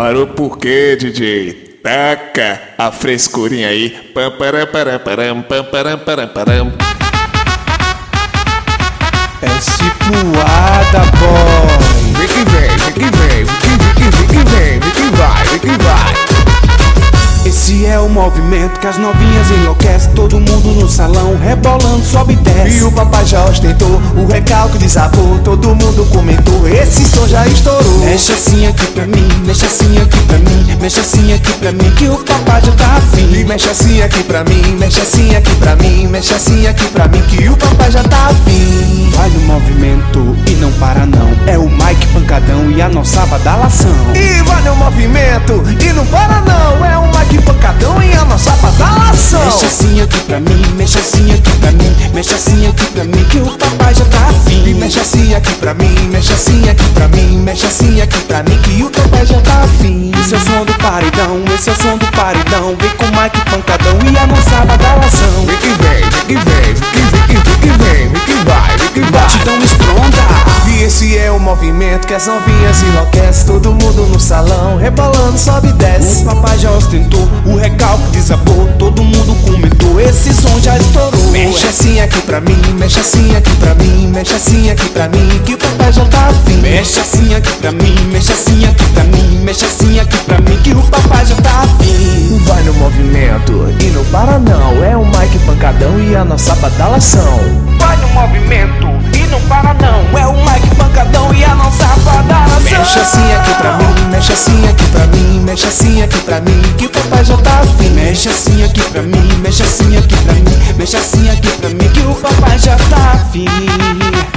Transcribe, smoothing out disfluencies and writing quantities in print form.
Parou por quê, DJ? Taca a frescurinha aí. Pam, param, param, param, pam, param, param, param. É cipuada, boy. Vem que vem, vem que vem, vem que vem, vem que vai, vem que vai. Esse é o movimento que as novinhas enlouquecem. Todo mundo no salão, rebolando, sobe e desce. E o papai já ostentou, o recalque desabou. Todo mundo comentou, esse som já estourou. Mexe assim aqui pra mim, mexe assim aqui pra mim, mexe assim aqui pra mim, que o papai já tá afim. E mexe assim aqui pra mim, mexe assim aqui pra mim, mexe assim aqui pra mim, que o papai já tá afim. Vai no movimento e não para não. É o Mike Pancadão e a nossa badalação. E vai no movimento e não para não. É o Mike Pancadão e a nossa badalação. Mexe assim aqui pra mim, mexe assim aqui pra mim, mexe assim aqui pra mim, que o papai já tá afim. E mexe assim aqui pra mim, mexe assim aqui pra mim, mexe assim aqui pra mim, que o papai já tá afim. Esse é o som do paredão, esse é o som do paredão. Vem com o Mike Pancadão e a nossa badalação. Vem que vem, vem que vem, vem que vem, vem que vai, vem que vai. Batidão estronda. E esse é o movimento que as novinhas enlouquecem. Todo mundo no salão, rebolando, sobe e desce. O papai já ostentou, o recalque desabou. Todo mundo comentou, esse som já estourou. Mexe assim aqui pra mim, mexe assim aqui pra mim, mexe assim aqui pra mim, que o papai já tá afim. Mexe assim aqui pra mim, mexe assim aqui pra mim, mexe assim aqui pra mim, que o papai já tá afim. Vai no movimento e não para não. É o Mike Pancadão e a nossa badalação. Vai no movimento e não para não. É o Mike Pancadão e a nossa badalação. Mexe assim aqui pra mim, mexe assim aqui pra mim, mexe assim aqui pra mim, que o papai já tá afim. Mexe assim aqui pra mim, mexe assim aqui pra mim, mexe assim aqui pra mim, que o papai já tá afim.